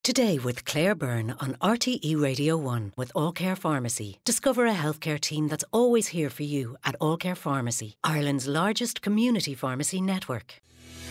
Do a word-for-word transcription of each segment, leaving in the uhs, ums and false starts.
Today with Claire Byrne on R T E Radio one with All Care Pharmacy. Discover a healthcare team that's always here for you at All Care Pharmacy, Ireland's largest community pharmacy network.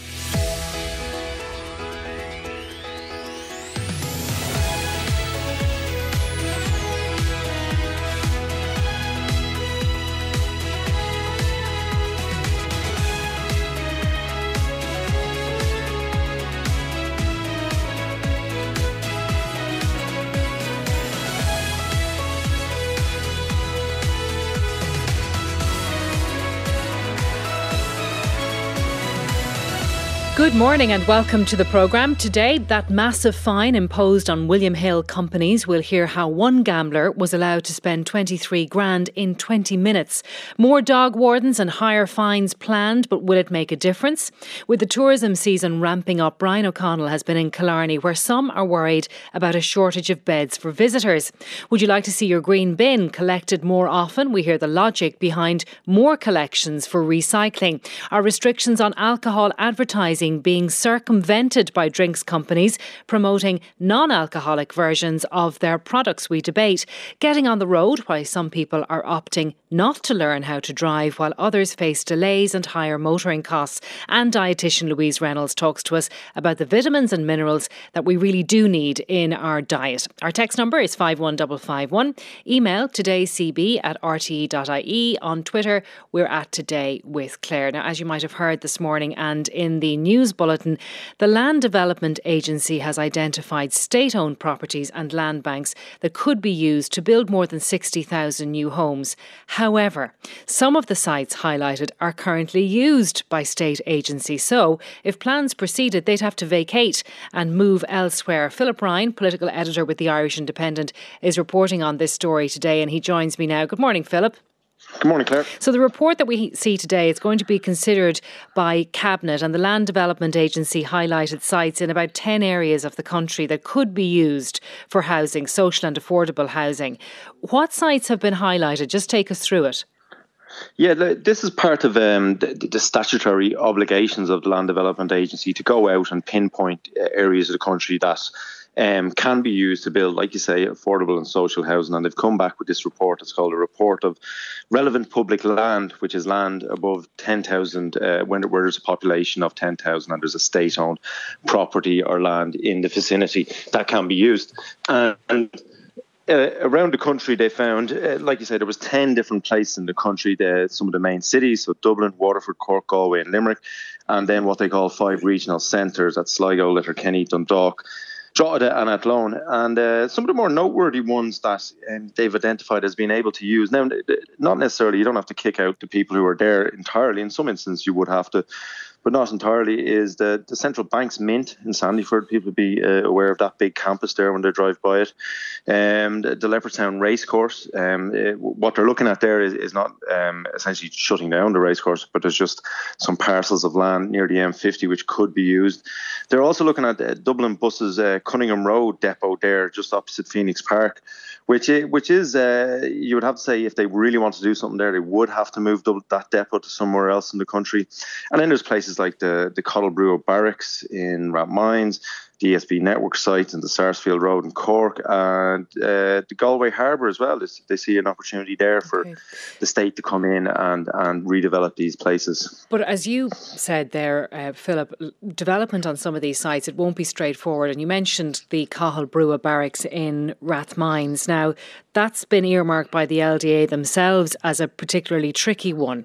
Good morning and welcome to the programme. Today, that massive fine imposed on William Hill companies. We'll hear how one gambler was allowed to spend twenty-three grand in twenty minutes. More dog wardens and higher fines planned, but will it make a difference? With the tourism season ramping up, Brian O'Connell has been in Killarney, where some are worried about a shortage of beds for visitors. Would you like to see your green bin collected more often? We hear the logic behind more collections for recycling. Are restrictions on alcohol advertising being circumvented by drinks companies promoting non-alcoholic versions of their products? We debate. Getting on the road, why some people are opting not to learn how to drive while others face delays and higher motoring costs. And dietitian Louise Reynolds talks to us about the vitamins and minerals that we really do need in our diet. Our text number is five one five five one. Email todaycb at r t e dot i e. On Twitter, we're at Today with Claire. Now, as you might have heard this morning and in the news bulletin, the Land Development Agency has identified state-owned properties and land banks that could be used to build more than sixty thousand new homes. However, some of the sites highlighted are currently used by state agencies. So, if plans proceeded, they'd have to vacate and move elsewhere. Philip Ryan, political editor with the Irish Independent, is reporting on this story today, and he joins me now. Good morning, Philip. Good morning, Claire. So the report that we see today is going to be considered by Cabinet, and the Land Development Agency highlighted sites in about ten areas of the country that could be used for housing, social and affordable housing. What sites have been highlighted? Just take us through it. Yeah, this is part of um, the, the statutory obligations of the Land Development Agency to go out and pinpoint areas of the country that Um, can be used to build, like you say, affordable and social housing. And they've come back with this report. It's called a report of relevant public land, which is land above ten thousand, uh, when where there's a population of ten thousand and there's a state-owned property or land in the vicinity that can be used. Uh, and uh, around the country, they found, uh, like you said, there was ten different places in the country. The, some of the main cities, so Dublin, Waterford, Cork, Galway and Limerick, and then what they call five regional centres at Sligo, Letterkenny, Dundalk, Drogheda and Athlone, and uh, some of the more noteworthy ones that um, they've identified as being able to use. Now, not necessarily, you don't have to kick out the people who are there entirely. In some instances, you would have to, but not entirely, is the, the Central Bank's Mint in Sandyford. People be uh, aware of that big campus there when they drive by it. Um, the, the Leopardstown Racecourse, um, it, what they're looking at there is, is not um, essentially shutting down the racecourse, but there's just some parcels of land near the M fifty which could be used. They're also looking at uh, Dublin Buses uh, Cunningham Road depot there, just opposite Phoenix Park, which is, which is uh, you would have to say, if they really want to do something there, they would have to move that depot to somewhere else in the country. And then there's places like the, the Cottlebrew Barracks in Rathmines, the E S B Network sites in the Sarsfield Road in Cork, and uh, the Galway Harbour as well. They, they see an opportunity there for okay. the state to come in and, and redevelop these places. But as you said there, uh, Philip, development on some of these sites, it won't be straightforward. And you mentioned the Cottlebrew Barracks in Rathmines. Now, that's been earmarked by the L D A themselves as a particularly tricky one.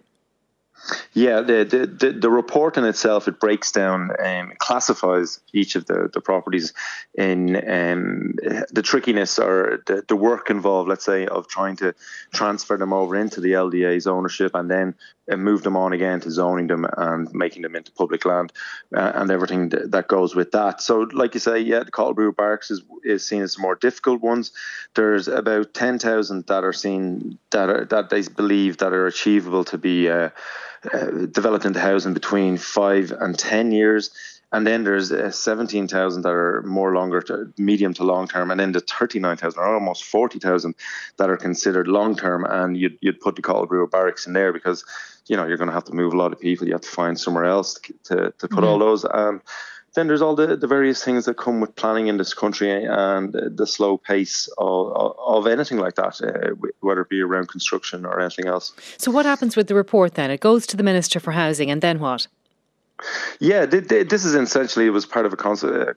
Yeah, the, the, the, the report in itself, it breaks down, um, classifies each of the, the properties in um, the trickiness or the, the work involved, let's say, of trying to transfer them over into the L D A's ownership and then uh, move them on again to zoning them and making them into public land uh, and everything th- that goes with that. So, like you say, yeah, the Cottlebrew Barracks is, is seen as the more difficult ones. There's about ten thousand that are seen, that are, that they believe that are achievable to be uh, Uh, developed into housing between five and ten years. And then there's uh, seventeen thousand that are more longer, to, medium to long term. And then the thirty-nine thousand, or almost forty thousand, that are considered long term. And you'd, you'd put the Cottlebrew Barracks in there because, you know, you're going to have to move a lot of people. You have to find somewhere else to, to, to put mm-hmm. all those. Um, then there's all the, the various things that come with planning in this country and the slow pace of, of anything like that, uh, whether it be around construction or anything else. So what happens with the report then? It goes to the Minister for Housing, and then what? Yeah, this is essentially, it was part of a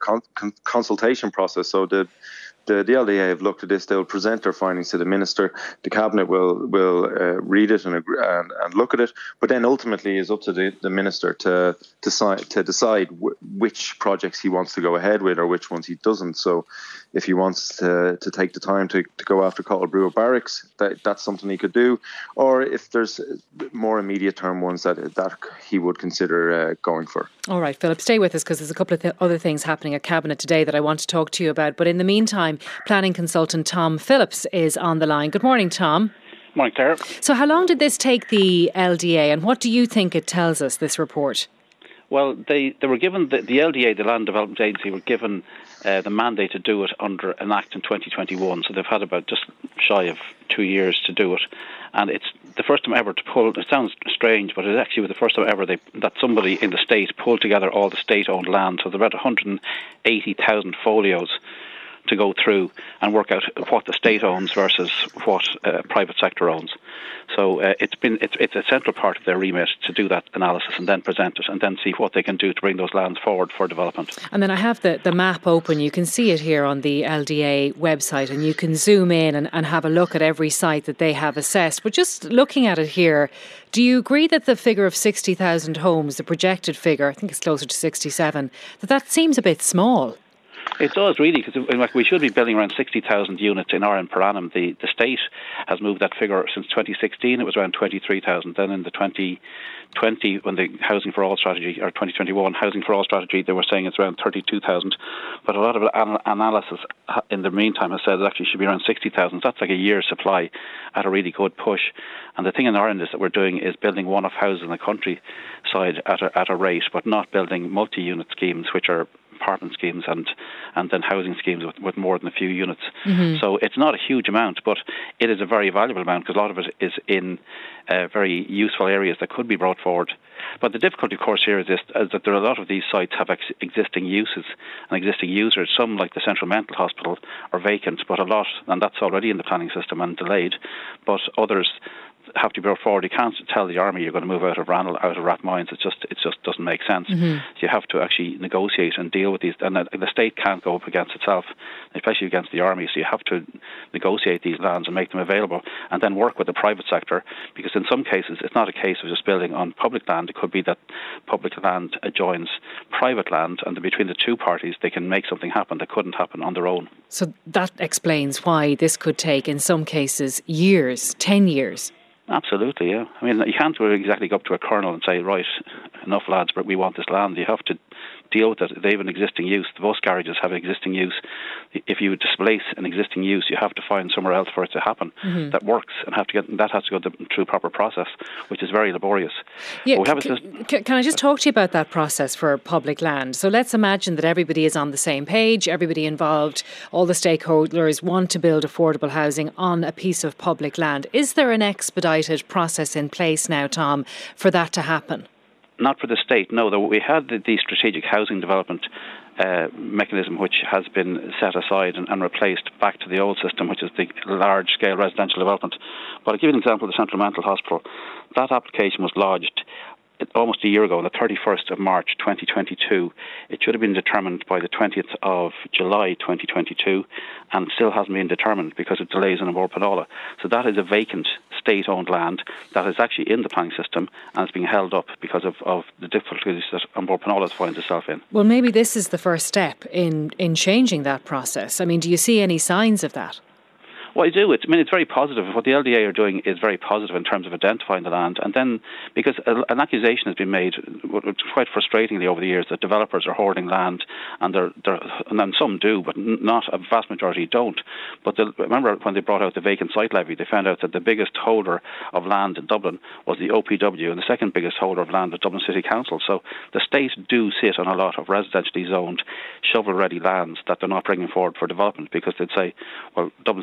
consultation process. So the The, the L D A have looked at this. They'll present their findings to the Minister. The Cabinet will will uh, read it and, agree, and and look at it. But then ultimately, it's up to the, the Minister to decide to decide w- which projects he wants to go ahead with or which ones he doesn't. So, if he wants to to take the time to, to go after Cottlebrewer Barracks, that that's something he could do. Or if there's more immediate term ones that that he would consider uh, going for. All right, Philip, stay with us because there's a couple of th- other things happening at Cabinet today that I want to talk to you about. But in the meantime, planning consultant Tom Phillips is on the line. Good morning, Tom. Morning, Claire. So how long did this take the L D A, and what do you think it tells us, this report? Well, they, they were given, the, the L D A, the Land Development Agency, were given uh, the mandate to do it under an Act in twenty twenty-one. So they've had about just shy of two years to do it. And it's the first time ever to pull, it sounds strange, but it actually was the first time ever they, that somebody in the state pulled together all the state-owned land. So there are about one hundred eighty thousand folios to go through and work out what the state owns versus what uh, private sector owns. So uh, it's been it's, it's a central part of their remit to do that analysis and then present it and then see what they can do to bring those lands forward for development. And then I have the, the map open. You can see it here on the L D A website, and you can zoom in and, and have a look at every site that they have assessed. But just looking at it here, do you agree that the figure of sixty thousand homes, the projected figure, I think it's closer to sixty-seven, that that seems a bit small? It does, really, because we should be building around sixty thousand units in Ireland per annum. The the state has moved that figure since twenty sixteen. It was around twenty-three thousand. Then in the twenty twenty, when the Housing for All strategy, or twenty twenty-one Housing for All strategy, they were saying it's around thirty-two thousand. But a lot of an- analysis in the meantime has said it actually should be around sixty thousand. That's like a year's supply at a really good push. And the thing in Ireland is that we're doing is building one-off houses in the countryside at a, at a rate, but not building multi-unit schemes, which are apartment schemes and and then housing schemes with, with more than a few units. Mm-hmm. So it's not a huge amount, but it is a very valuable amount because a lot of it is in uh, very useful areas that could be brought forward. But the difficulty, of course, here is, this, is that there are a lot of these sites have ex- existing uses and existing users. Some, like the Central Mental Hospital, are vacant, but a lot, and that's already in the planning system and delayed, but others have to be brought forward. You can't tell the army you're going to move out of Ranelagh, out of Rathmines. It just it just doesn't make sense. Mm-hmm. So you have to actually negotiate and deal with these. And the, the state can't go up against itself, especially against the army. So you have to negotiate these lands and make them available, and then work with the private sector. Because in some cases, it's not a case of just building on public land. It could be that public land adjoins private land, and between the two parties, they can make something happen that couldn't happen on their own. So that explains why this could take, in some cases, years, ten years. Absolutely, yeah. I mean, you can't exactly go up to a colonel and say, right, enough lads, but we want this land. You have to deal with it. They have an existing use. The bus garages have an existing use. If you displace an existing use, you have to find somewhere else for it to happen mm-hmm. that works, and have to get that has to go through proper process, which is very laborious. Yeah, can, system- can I just talk to you about that process for public land? So let's imagine that everybody is on the same page, everybody involved, all the stakeholders want to build affordable housing on a piece of public land. Is there an expedited process in place now, Tom, for that to happen? Not for the state, no. We had the, the strategic housing development uh, mechanism, which has been set aside and, and replaced back to the old system, which is the large-scale residential development. But I'll give you an example of the Central Mental Hospital. That application was lodged almost a year ago, on the thirty-first of March twenty twenty-two. It should have been determined by the twentieth of July twenty twenty-two, and still hasn't been determined because of delays in Bord Pleanála. So that is a vacant state-owned land that is actually in the planning system and is being held up because of, of the difficulties that Bord Pleanála finds itself in. Well, maybe this is the first step in, in changing that process. I mean, do you see any signs of that? Well, I do. It's, I mean, it's very positive. What the L D A are doing is very positive in terms of identifying the land. And then, because an accusation has been made, quite frustratingly over the years, that developers are hoarding land, and they're, they're and then some do, but not a vast majority don't. But the, remember when they brought out the vacant site levy, they found out that the biggest holder of land in Dublin was the O P W, and the second biggest holder of land was Dublin City Council. So the state do sit on a lot of residentially zoned, shovel-ready lands that they're not bringing forward for development, because they'd say, well, Dublin City Council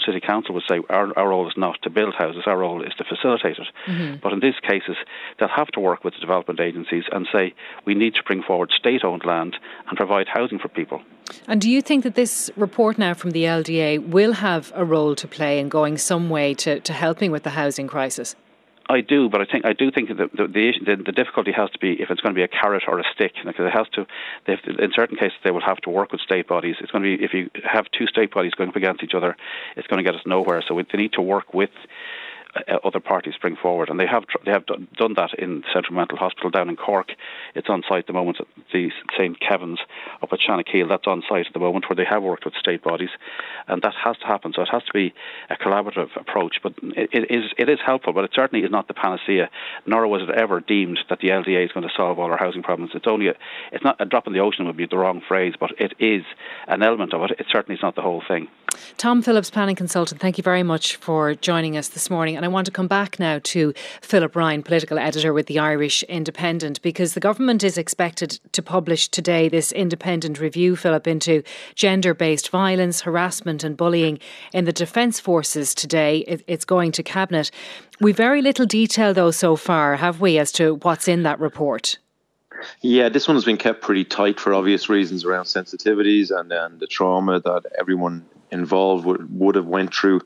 council would say our, our role is not to build houses, our role is to facilitate it. Mm-hmm. But in these cases, they'll have to work with the development agencies and say we need to bring forward state-owned land and provide housing for people. And do you think that this report now from the L D A will have a role to play in going some way to, to helping with the housing crisis? I do, but I think I do think that the the, the the difficulty has to be if it's going to be a carrot or a stick. Because it has to, they have to, in certain cases, they will have to work with state bodies. It's going to be if you have two state bodies going up against each other, it's going to get us nowhere. So they need to work with Uh, other parties bring forward, and they have tr- they have done, done that in Central Mental Hospital down in Cork. It's on site at the moment. The Saint Kevin's up at Shanakeel, that's on site at the moment, where they have worked with state bodies, and that has to happen. So it has to be a collaborative approach. But it, it is it is helpful, but it certainly is not the panacea. Nor was it ever deemed that the L D A is going to solve all our housing problems. It's only a, it's not a drop in the ocean would be the wrong phrase, but it is an element of it. It certainly is not the whole thing. Tom Phillips, planning consultant, thank you very much for joining us this morning. And I want to come back now to Philip Ryan, political editor with the Irish Independent, because the government is expected to publish today this independent review, Philip, into gender-based violence, harassment and bullying in the Defence Forces today. It's going to Cabinet. We've very little detail, though, so far, have we, as to what's in that report? Yeah, this one has been kept pretty tight for obvious reasons around sensitivities and, and the trauma that everyone involved would, would have went through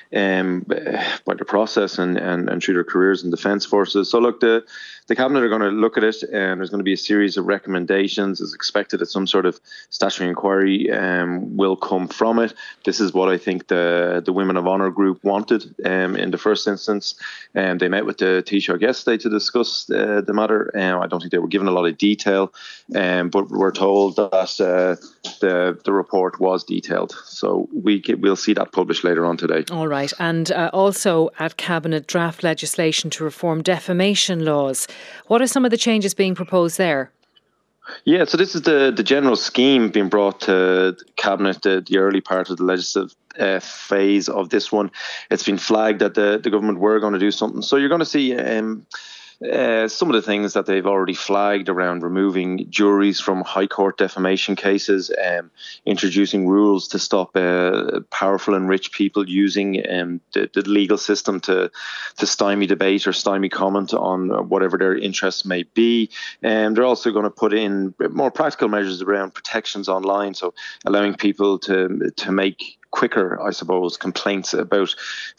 um, by the process and, and, and through their careers in Defence Forces. So look, the, the Cabinet are going to look at it, and there's going to be a series of recommendations. As expected, that some sort of statutory inquiry um, will come from it. This is what I think the, the Women of Honour group wanted um, in the first instance. Um, they met with the Taoiseach yesterday to discuss uh, the matter. Um, I don't think they were given a lot of detail, um, but we're told that uh, the, the report was detailed. So we get, we'll see that published later on today. All right. And uh, also at Cabinet, draft legislation to reform defamation laws. What are some of the changes being proposed there? Yeah, so this is the, the general scheme being brought to Cabinet, the, the early part of the legislative uh, phase of this one. It's been flagged that the, the government were going to do something. So you're going to see um, uh, some of the things that they've already flagged around removing juries from High Court defamation cases, um, introducing rules to stop uh, powerful and rich people using um, the, the legal system to, to stymie debate or stymie comment on whatever their interests may be. And they're also going to put in more practical measures around protections online, so allowing people to to make quicker, I suppose, complaints about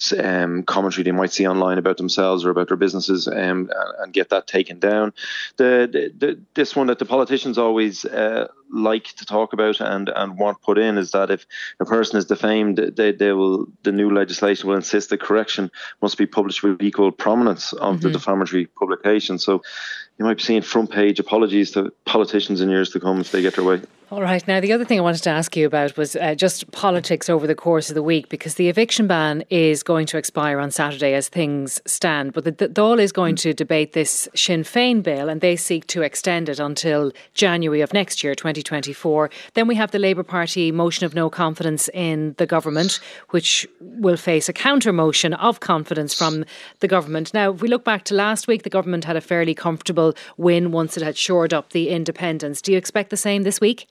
um, commentary they might see online about themselves or about their businesses, um, and get that taken down. The, the, the this one that the politicians always uh, like to talk about and, and want put in is that if a person is defamed, they, they will the new legislation will insist that correction must be published with equal prominence of mm-hmm. the defamatory publication. So you might be seeing front page apologies to politicians in years to come if they get their way. All right. Now, the other thing I wanted to ask you about was uh, just politics over the course of the week, because the eviction ban is going to expire on Saturday as things stand. But the, the Dáil is going to debate this Sinn Féin bill, and they seek to extend it until January of next year, twenty twenty-four. Then we have the Labour Party motion of no confidence in the government, which will face a counter motion of confidence from the government. Now, if we look back to last week, the government had a fairly comfortable win once it had shored up the independence. Do you expect the same this week?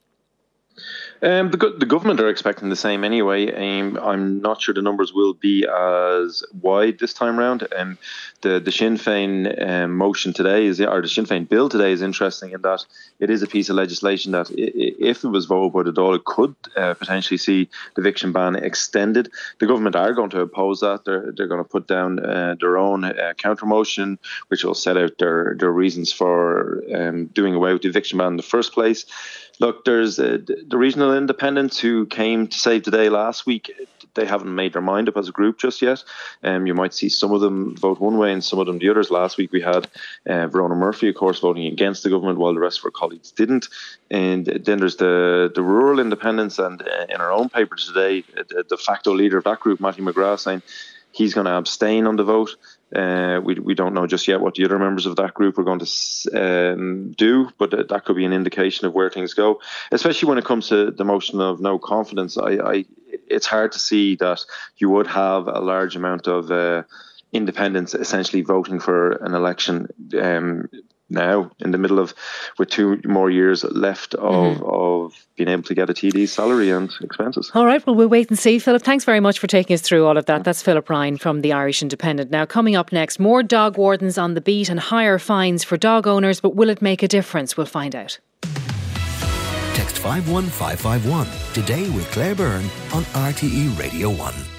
Um, the, the government are expecting the same anyway. Um, I'm not sure the numbers will be as wide this time round. Um, the, the Sinn Féin um, motion today, is or the Sinn Féin bill today is interesting in that it is a piece of legislation that, if it was voted by the Dáil, it could uh, potentially see the eviction ban extended. The government are going to oppose that. They're, they're going to put down uh, their own uh, counter motion, which will set out their, their reasons for um, doing away with the eviction ban in the first place. Look, there's uh, the regional independents who came to save the day last week. They haven't made their mind up as a group just yet. Um, you might see some of them vote one way and some of them the others. Last week we had uh, Verona Murphy, of course, voting against the government while the rest of her colleagues didn't. And then there's the, the rural independents, and uh, in our own paper today, the de facto leader of that group, Matthew McGrath, saying he's going to abstain on the vote. Uh, we we don't know just yet what the other members of that group are going to um, do, but that could be an indication of where things go, especially when it comes to the motion of no confidence. I, I it's hard to see that you would have a large amount of uh, independents essentially voting for an election um, now, in the middle of, with two more years left of, mm-hmm. of being able to get a T D's salary and expenses. All right, well, we'll wait and see. Philip, thanks very much for taking us through all of that. That's Philip Ryan from the Irish Independent. Now, coming up next, more dog wardens on the beat and higher fines for dog owners, but will it make a difference? We'll find out. Text five one five five one today with Claire Byrne on R T E Radio one.